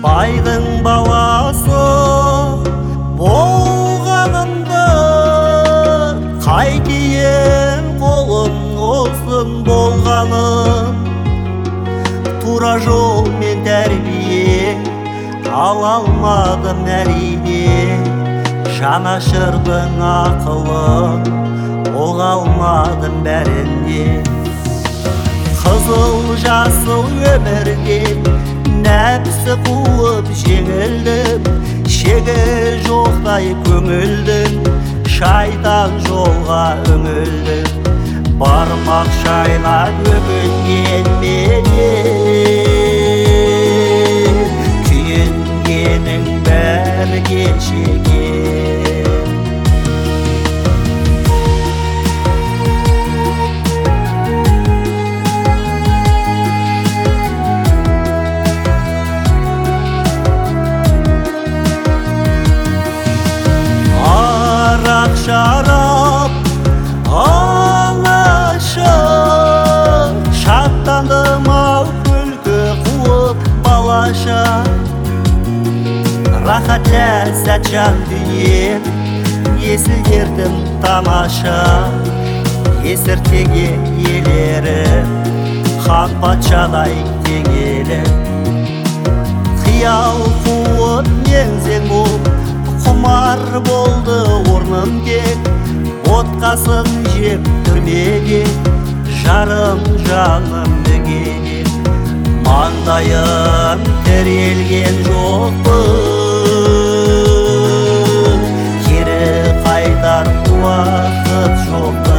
Байдың баласы болғанымды қайтейін, қолым ұзын болғаным. Тура жол мен тәрбие ала алмадым әрине, жанашырдың ақылын оға алмадым бәріне. Қызыл жасыл өмірге нәпсі қуып жеңілдім, шегі жоқтай көңілдің, шайтан жолға үңілдім. Бармақ шайнап өкінген менен, күйінгенің бәрі кешегем. Шарап алашы шаттандым ау күлкі қуып балаша. Рахат ләззат жан дүние есілдердің тамаша. Есіртеге иелері хан патшадай теңелі. Қиял қуып меңзең болып құмар болды орным кек. Отқасын жеп түрмеге жарым жаным дегене. Маңдайым тірелген жоқпын, кері қайтар уақыт жоқта.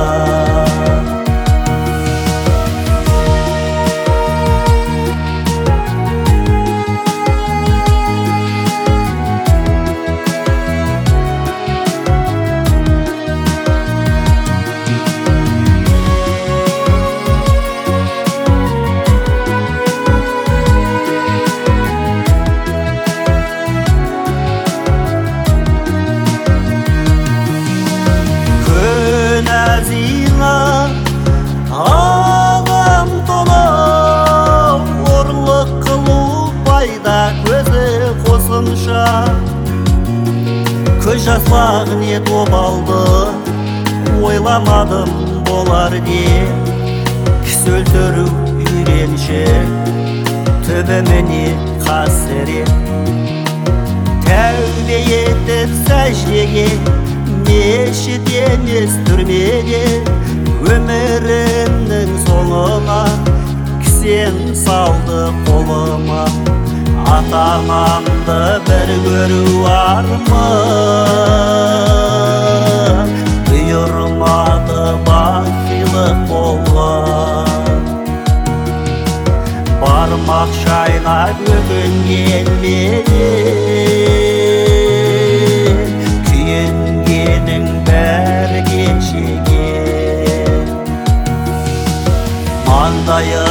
Ағым толы орлық қылу пайда көзі қосымша. Көз жаслақ ниет обалды ойламадым болар де. Кісі өлтіру үйреншік түбіміне қасірет. Тәубе етіп сәждеге мешіт емес түрмеге. Өмірімнің соңына кісен салды қолыма. Ата-анамды бір көру арман бұйырмады бақилық болған. Бармақ шайнап өкінген менен, күйінгенің бәрі кешегем. Маңдайым